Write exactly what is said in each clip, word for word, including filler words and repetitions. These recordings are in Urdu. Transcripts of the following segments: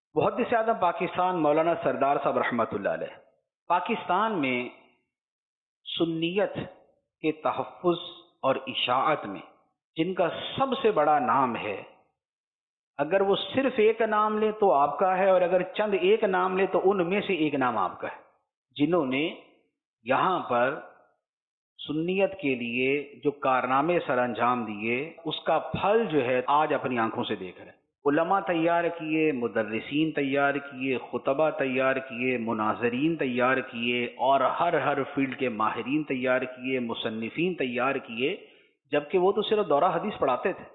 محدث اعظم پاکستان مولانا سردار صاحب رحمۃ اللہ علیہ پاکستان میں سنیت کے تحفظ اور اشاعت میں جن کا سب سے بڑا نام ہے، اگر وہ صرف ایک نام لے تو آپ کا ہے، اور اگر چند ایک نام لے تو ان میں سے ایک نام آپ کا ہے، جنہوں نے یہاں پر سنیت کے لیے جو کارنامے سر انجام دیے اس کا پھل جو ہے آج اپنی آنکھوں سے دیکھ رہے ہیں۔ علماء تیار کیے، مدرسین تیار کیے، خطبہ تیار کیے، مناظرین تیار کیے، اور ہر ہر فیلڈ کے ماہرین تیار کیے، مصنفین تیار کیے، جبکہ وہ تو صرف دورہ حدیث پڑھاتے تھے۔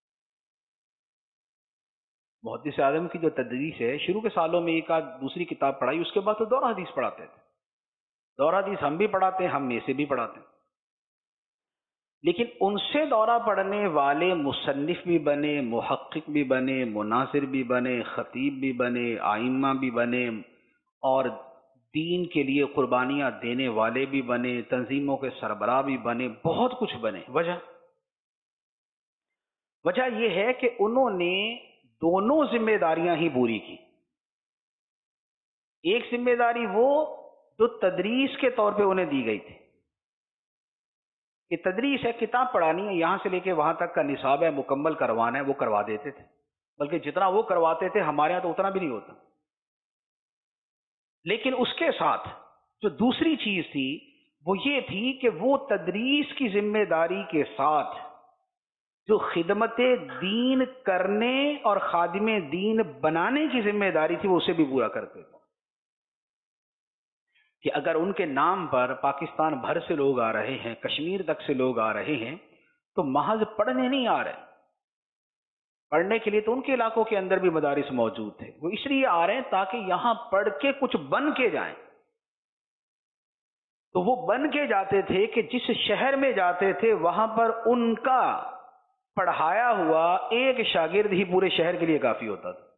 محدث اعظم کی جو تدریس ہے، شروع کے سالوں میں ایک آدھ دوسری کتاب پڑھائی، اس کے بعد تو دورہ حدیث پڑھاتے تھے۔ دورہ حدیث ہم بھی پڑھاتے ہیں، ہم میں سے بھی پڑھاتے ہیں، لیکن ان سے دورہ پڑھنے والے مصنف بھی بنے، محقق بھی بنے، مناظر بھی بنے، خطیب بھی بنے، آئمہ بھی بنے، اور دین کے لیے قربانیاں دینے والے بھی بنے، تنظیموں کے سربراہ بھی بنے، بہت کچھ بنے۔ وجہ وجہ یہ ہے کہ انہوں نے دونوں ذمہ داریاں ہی پوری کی۔ ایک ذمہ داری وہ جو تدریس کے طور پہ انہیں دی گئی تھی کہ تدریس ہے، کتاب پڑھانی ہے، یہاں سے لے کے وہاں تک کا نصاب ہے، مکمل کروانا ہے، وہ کروا دیتے تھے، بلکہ جتنا وہ کرواتے تھے ہمارے یہاں تو اتنا بھی نہیں ہوتا۔ لیکن اس کے ساتھ جو دوسری چیز تھی وہ یہ تھی کہ وہ تدریس کی ذمہ داری کے ساتھ جو خدمت دین کرنے اور خادم دین بنانے کی ذمہ داری تھی وہ اسے بھی پورا کرتے تھے، کہ اگر ان کے نام پر پاکستان بھر سے لوگ آ رہے ہیں، کشمیر تک سے لوگ آ رہے ہیں، تو محض پڑھنے نہیں آ رہے، پڑھنے کے لیے تو ان کے علاقوں کے اندر بھی مدارس موجود تھے، وہ اس لیے آ رہے ہیں تاکہ یہاں پڑھ کے کچھ بن کے جائیں۔ تو وہ بن کے جاتے تھے کہ جس شہر میں جاتے تھے وہاں پر ان کا پڑھایا ہوا ایک شاگرد ہی پورے شہر کے لیے کافی ہوتا تھا۔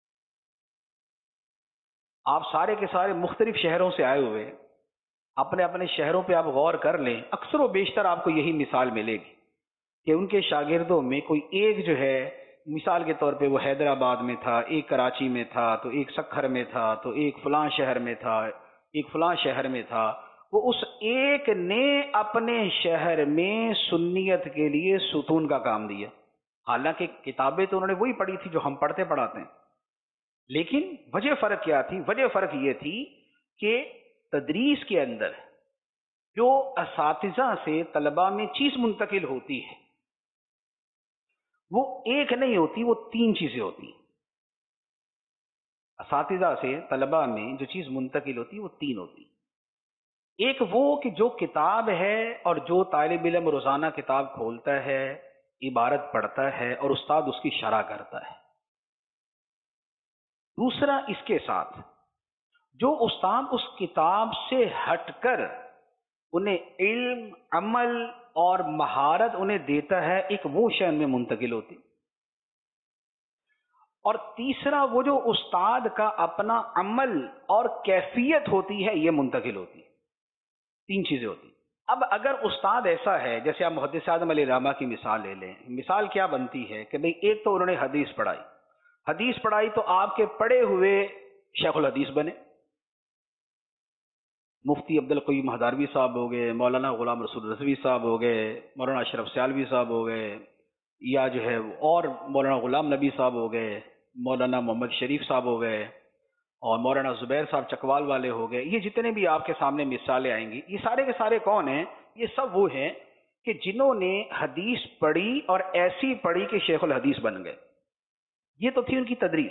آپ سارے کے سارے مختلف شہروں سے آئے ہوئے، اپنے اپنے شہروں پہ آپ غور کر لیں، اکثر و بیشتر آپ کو یہی مثال ملے گی کہ ان کے شاگردوں میں کوئی ایک جو ہے، مثال کے طور پہ وہ حیدرآباد میں تھا، ایک کراچی میں تھا، تو ایک سکھر میں تھا، تو ایک فلاں شہر میں تھا، ایک فلاں شہر میں تھا۔ وہ اس ایک نے اپنے شہر میں سنیت کے لیے ستون کا کام دیا، حالانکہ کتابیں تو انہوں نے وہی پڑھی تھی جو ہم پڑھتے پڑھاتے ہیں، لیکن وجہ فرق کیا تھی؟ وجہ فرق یہ تھی کہ تدریس کے اندر جو اساتذہ سے طلباء میں چیز منتقل ہوتی ہے وہ ایک نہیں ہوتی، وہ تین چیزیں ہوتی ہیں۔ اساتذہ سے طلباء میں جو چیز منتقل ہوتی ہے وہ تین ہوتی ہیں۔ ایک وہ کہ جو کتاب ہے اور جو طالب علم روزانہ کتاب کھولتا ہے، عبارت پڑھتا ہے اور استاد اس کی شرح کرتا ہے۔ دوسرا اس کے ساتھ جو استاد اس کتاب سے ہٹ کر انہیں علم، عمل اور مہارت انہیں دیتا ہے، ایک وہ شے میں منتقل ہوتی۔ اور تیسرا وہ جو استاد کا اپنا عمل اور کیفیت ہوتی ہے یہ منتقل ہوتی۔ تین چیزیں ہوتی۔ اب اگر استاد ایسا ہے، جیسے آپ محدث اعظم علیہ الرحمہ کی مثال لے لیں، مثال کیا بنتی ہے کہ بھئی ایک تو انہوں نے حدیث پڑھائی، حدیث پڑھائی تو آپ کے پڑھے ہوئے شیخ الحدیث بنے، مفتی عبد القیوم ہداروی صاحب ہو گئے، مولانا غلام رسول رضوی صاحب ہو گئے، مولانا اشرف سیالوی صاحب ہو گئے، یا جو ہے اور مولانا غلام نبی صاحب ہو گئے، مولانا محمد شریف صاحب ہو گئے، اور مولانا زبیر صاحب چکوال والے ہو گئے۔ یہ جتنے بھی آپ کے سامنے مثالیں آئیں گی، یہ سارے کے سارے کون ہیں؟ یہ سب وہ ہیں کہ جنہوں نے حدیث پڑھی اور ایسی پڑھی کہ شیخ الحدیث بن گئے۔ یہ تو تھی ان کی تدریس۔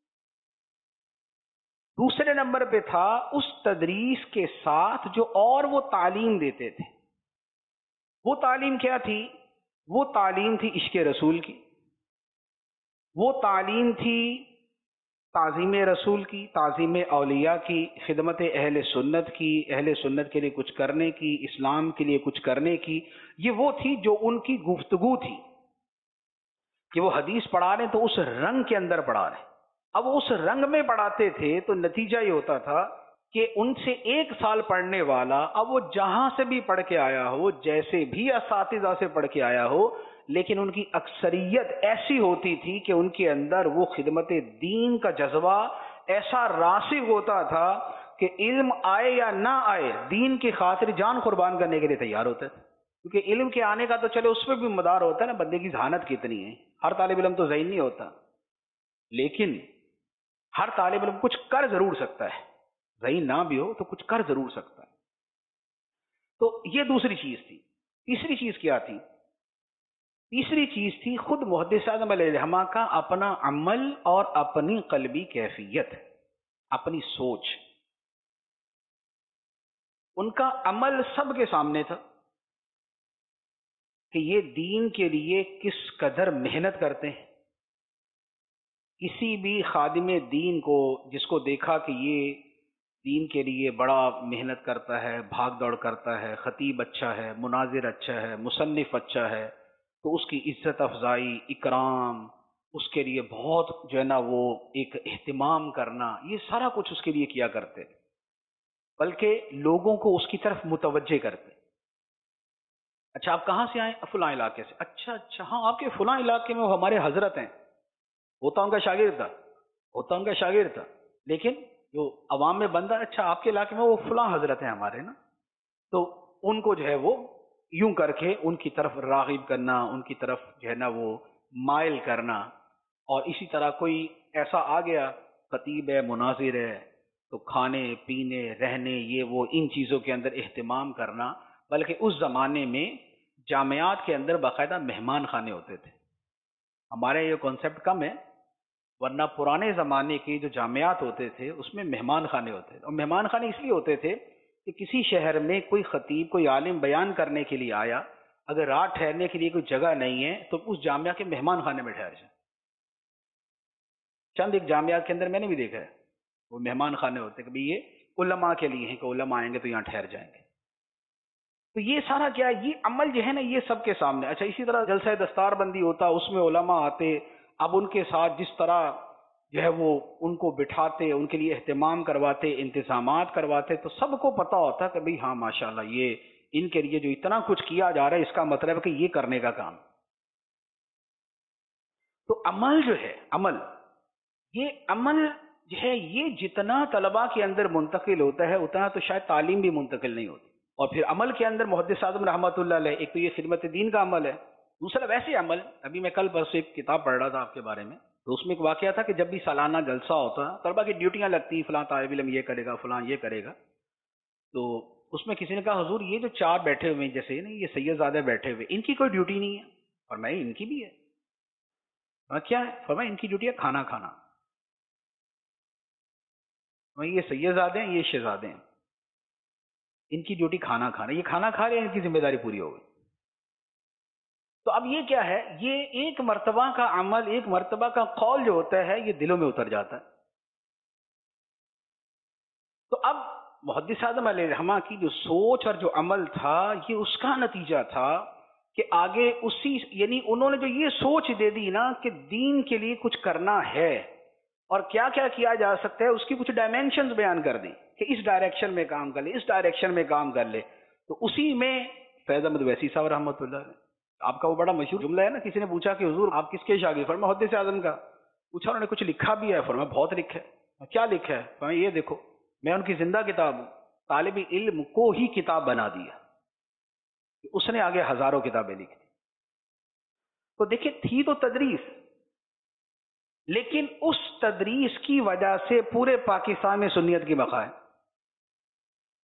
دوسرے نمبر پہ تھا اس تدریس کے ساتھ جو اور وہ تعلیم دیتے تھے۔ وہ تعلیم کیا تھی؟ وہ تعلیم تھی عشق رسول کی، وہ تعلیم تھی تعظیم رسول کی، تعظیم اولیاء کی، خدمت اہل سنت کی، اہل سنت کے لیے کچھ کرنے کی، اسلام کے لیے کچھ کرنے کی۔ یہ وہ تھی جو ان کی گفتگو تھی کہ وہ حدیث پڑھا رہے تو اس رنگ کے اندر پڑھا رہے۔ اب اس رنگ میں پڑھاتے تھے تو نتیجہ یہ ہوتا تھا کہ ان سے ایک سال پڑھنے والا اب وہ جہاں سے بھی پڑھ کے آیا ہو، جیسے بھی اساتذہ سے پڑھ کے آیا ہو، لیکن ان کی اکثریت ایسی ہوتی تھی کہ ان کے اندر وہ خدمت دین کا جذبہ ایسا راسخ ہوتا تھا کہ علم آئے یا نہ آئے دین کی خاطر جان قربان کرنے کے لیے تیار ہوتے تھے. کیونکہ علم کے آنے کا تو چلے اس پہ بھی مدار ہوتا ہے نا، بندے کی ذہانت کتنی ہے. ہر طالب علم تو ذہین نہیں ہوتا، لیکن ہر طالب علم کچھ کر ضرور سکتا ہے، ذہین نہ بھی ہو تو کچھ کر ضرور سکتا ہے. تو یہ دوسری چیز تھی. تیسری چیز کیا تھی؟ تیسری چیز تھی خود محدث اعظم علیہ الرحمہ کا اپنا عمل اور اپنی قلبی کیفیت، اپنی سوچ. ان کا عمل سب کے سامنے تھا کہ یہ دین کے لیے کس قدر محنت کرتے ہیں. کسی بھی خادم دین کو جس کو دیکھا کہ یہ دین کے لیے بڑا محنت کرتا ہے، بھاگ دوڑ کرتا ہے، خطیب اچھا ہے، مناظر اچھا ہے، مصنف اچھا ہے، تو اس کی عزت افزائی، اکرام، اس کے لیے بہت جو ہے نا وہ ایک اہتمام کرنا، یہ سارا کچھ اس کے لیے کیا کرتے، بلکہ لوگوں کو اس کی طرف متوجہ کرتے. اچھا آپ کہاں سے آئے؟ فلاں علاقے سے. اچھا اچھا ہاں آپ کے فلاں علاقے میں وہ ہمارے حضرت ہیں. ہوتا ان کا شاگرد تھا، ہوتا ان کا شاگرد تھا، لیکن جو عوام میں بندہ، اچھا آپ کے علاقے میں وہ فلاں حضرت ہیں ہمارے نا، تو ان کو جو ہے وہ یوں کر کے ان کی طرف راغب کرنا، ان کی طرف جو ہے نا وہ مائل کرنا. اور اسی طرح کوئی ایسا آ گیا خطیب ہے، مناظر ہے، تو کھانے پینے رہنے یہ وہ ان چیزوں کے اندر اہتمام کرنا. بلکہ اس زمانے میں جامعات کے اندر باقاعدہ مہمان خانے ہوتے تھے. ہمارے یہ کانسیپٹ کم ہے، ورنہ پرانے زمانے کے جو جامعات ہوتے تھے اس میں مہمان خانے ہوتے تھے. اور مہمان خانے اس لیے ہوتے تھے کہ کسی شہر میں کوئی خطیب، کوئی عالم بیان کرنے کے لیے آیا، اگر رات ٹھہرنے کے لیے کوئی جگہ نہیں ہے تو اس جامعہ کے مہمان خانے میں ٹھہر جائیں. چند ایک جامعات کے اندر میں نے بھی دیکھا ہے وہ مہمان خانے ہوتے ہیں کہ بھئی یہ علماء کے لیے ہیں کہ علماء آئیں گے تو یہاں ٹھہر جائیں گے. تو یہ سارا کیا، یہ عمل جو ہے نا یہ سب کے سامنے. اچھا اسی طرح جلسہ دستار بندی ہوتا، اس میں علماء آتے. اب ان کے ساتھ جس طرح جو ہے وہ ان کو بٹھاتے، ان کے لیے اہتمام کرواتے، انتظامات کرواتے، تو سب کو پتا ہوتا کہ بھئی ہاں ماشاءاللہ یہ ان کے لیے جو اتنا کچھ کیا جا رہا ہے اس کا مطلب ہے کہ یہ کرنے کا کام. تو عمل جو ہے، عمل یہ عمل جو ہے یہ جتنا طلباء کے اندر منتقل ہوتا ہے اتنا تو شاید تعلیم بھی منتقل نہیں ہوتی. اور پھر عمل کے اندر محدث اعظم رحمۃ اللہ علیہ، ایک تو یہ خدمت دین کا عمل ہے، دوسرا ویسے عمل. ابھی میں کل پرسوں ایک کتاب پڑھ رہا تھا آپ کے بارے میں، تو اس میں ایک واقعہ تھا کہ جب بھی سالانہ جلسہ ہوتا طلباء کی ڈیوٹیاں لگتی، فلاں طالب علم یہ کرے گا، فلاں یہ کرے گا. تو اس میں کسی نے کہا حضور یہ جو چار بیٹھے ہوئے ہیں جیسے نا یہ سید زادہ بیٹھے ہوئے، ان کی کوئی ڈیوٹی نہیں ہے؟ اور میں ان کی بھی ہے. کیا ہے؟ فرمایا ان کی ڈیوٹی ہے کھانا کھانا. یہ سید زادے ہیں، یہ شہزادے ہیں، ان کی ڈیوٹی کھانا کھانا. یہ کھانا کھا رہے ہیں، ان کی ذمہ داری پوری ہو گئی. تو اب یہ کیا ہے؟ یہ ایک مرتبہ کا عمل، ایک مرتبہ کا قول جو ہوتا ہے یہ دلوں میں اتر جاتا ہے. تو اب محدث اعظم علیہ الرحمہ کی جو سوچ اور جو عمل تھا یہ اس کا نتیجہ تھا کہ آگے اسی، یعنی انہوں نے جو یہ سوچ دے دی نا کہ دین کے لیے کچھ کرنا ہے اور کیا کیا کیا جا سکتا ہے، اس کی کچھ ڈائمینشنز بیان کر دی کہ اس ڈائریکشن میں کام کر لے، اس ڈائریکشن میں کام کر لے. تو اسی میں فیض احمد ویسی صاحب رحمۃ اللہ علیہ، آپ کا وہ بڑا مشہور جملہ ہے نا، کسی نے پوچھا کہ حضور آپ کس کے شاگرد؟ فرمایا محدث اعظم کا. پوچھا انہوں نے کچھ لکھا بھی ہے؟ فرمایا بہت لکھا ہے. کیا لکھا ہے؟ فرمایا یہ دیکھو میں ان کی زندہ کتاب ہوں. طالب علم کو ہی کتاب بنا دیا، اس نے آگے ہزاروں کتابیں لکھی. تو دیکھیں تھی تو تدریس، لیکن اس تدریس کی وجہ سے پورے پاکستان میں سنیت کی بقا ہے.